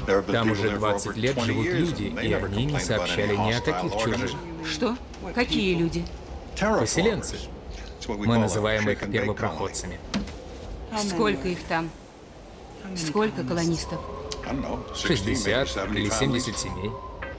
Там уже 20 лет живут люди, и они не сообщали ни о каких чужих. Что? Какие люди? Поселенцы. Мы называем их первопроходцами. Сколько их там? Сколько колонистов? 60 или 70 семей.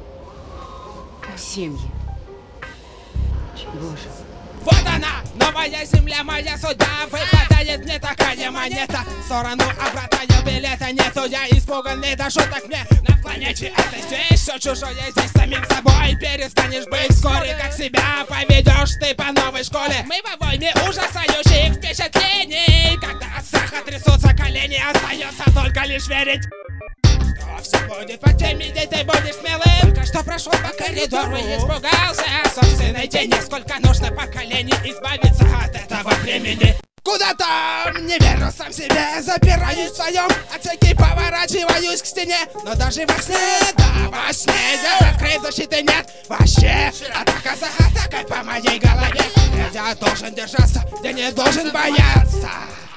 Семьи. Боже. Вот она, новая земля, моя судьба. Выпадает мне такая монета. В сторону обратно билета нету. Я испуганный до шуток мне. На планете это здесь все чужое. Здесь самим собой перестанешь быть. Вскоре как себя поведешь ты по новой школе. Мы во войне ужасающих впечатлений. Когда от страха трясутся колени, остается только лишь верить. Все будет по теме, где ты будешь смелым. Только что прошел по коридору и испугался собственной тени. Сколько нужно поколений избавиться от этого времени. Куда там? Не верю сам себе. Запираюсь в своем отсеке, поворачиваюсь к стене. Но даже во сне, да во сне, я открыть защиты нет. Вообще, атака за атакой по моей голове. Я должен держаться, я не должен бояться.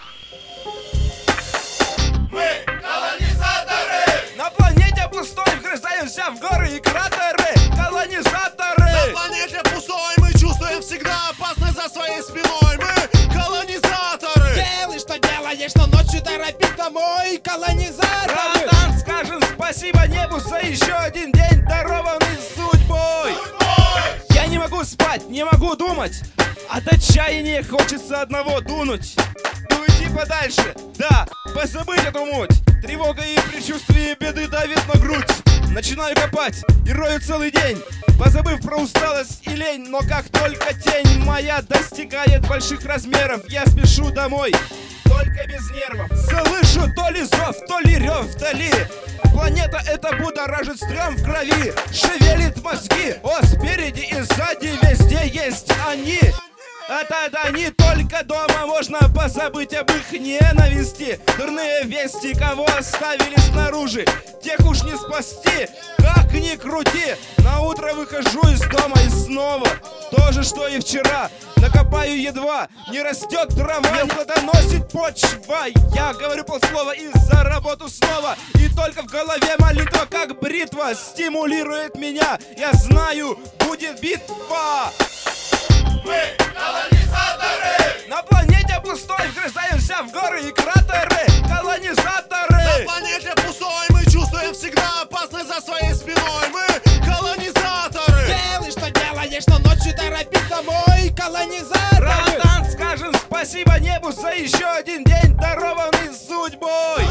Мы колонизаторы! На планете пустой вгрызаемся в горы и кратеры. Колонизаторы! На планете пустой мы чувствуем всегда опасность за своей спиной. Мы колонизаторы! Делай, что делаешь, но ночью торопись домой. Колонизаторы! Братан, скажем спасибо небу за еще один день, дарованный судьбой. Я не могу спать, не могу думать. От отчаяния хочется одного дунуть. Уйти подальше, да, позабыть эту муть. Тревога и предчувствие беды давит на грудь. Начинаю копать и рою целый день, позабыв про усталость и лень. Но как только тень моя достигает больших размеров, я спешу домой, только без нервов. Слышу то ли зов, то ли рев вдали. Планета эта будоражит стрём в крови, шевелит мозги. О, спереди и сзади везде есть они. А тогда не только дома можно позабыть об их ненависти. Дурные вести, кого оставили снаружи, тех уж не спасти. Как ни крути, на утро выхожу из дома и снова то же, что и вчера. Накопаю едва, не растет трава, не плодоносит почва. Я говорю полслова и за работу снова. И только в голове молитва, как бритва, стимулирует меня. Я знаю, будет битва. Мы колонизаторы! На планете пустой вгрызаемся в горы и кратеры. Колонизаторы! На планете пустой мы чувствуем всегда опасность за своей спиной. Мы колонизаторы! Делай, что делаешь, но ночью торопись домой. Колонизаторы! Братан, скажем спасибо небу за еще один день, дарованный судьбой.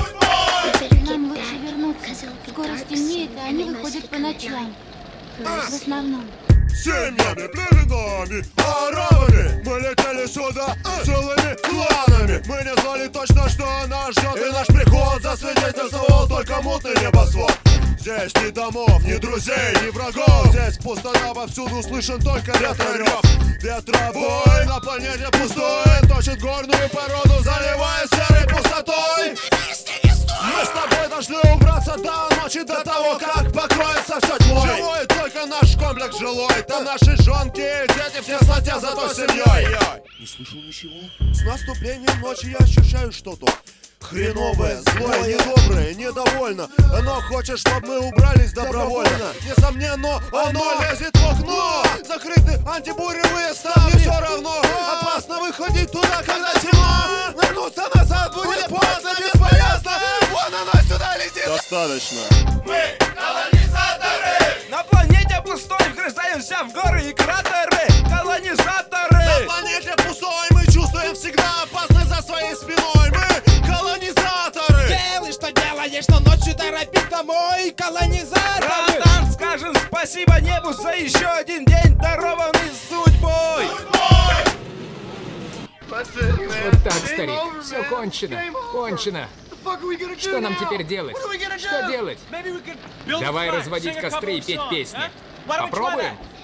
Нам лучше вернуться. Скоро стемнеет, и они выходят по ночам. В основном. Семьями, племенами, арабами мы летели сюда целыми кланами. Мы не знали точно, что нас ждет, и наш приход засвидетельствовал только мутный небосвод. Здесь ни домов, ни друзей, ни врагов. Здесь пустота, повсюду слышен только ветрорев. Ветробой на планете пустой точит горную породу, заливая серой пустотой. Мы с тобой должны убраться до ночи, до того, как покроется все тьмой. Живой только наш комплекс жилой. Там наши жонки и дети в тесноте, зато семьей. Не слышу ничего. С наступлением ночи я ощущаю что-то хреновое, злое, недоброе, недовольно. Оно хочет, чтобы мы убрались добровольно. Несомненно, оно лезет в окно. Закрыты антибуревые ставни. Мне все равно опасно выходить туда, когда темно. Вернуться назад будет поздно, бесполезно. Вон оно сюда летит. Достаточно. Мы колонизаторы! На планете пустой вгрызаемся в горы и кратеры. Колонизаторы! На планете пустой мы чувствуем всегда опасность за своей спиной. Мы колонизаторы! Делай, что делаешь, но ночью торопись домой. Колонизаторы! Братан, скажем спасибо небу за еще один день, дарованный судьбой. Вот так, старик. Все кончено. Кончено. Что нам теперь делать? Что делать? Давай разводить костры и петь песни. Попробуем?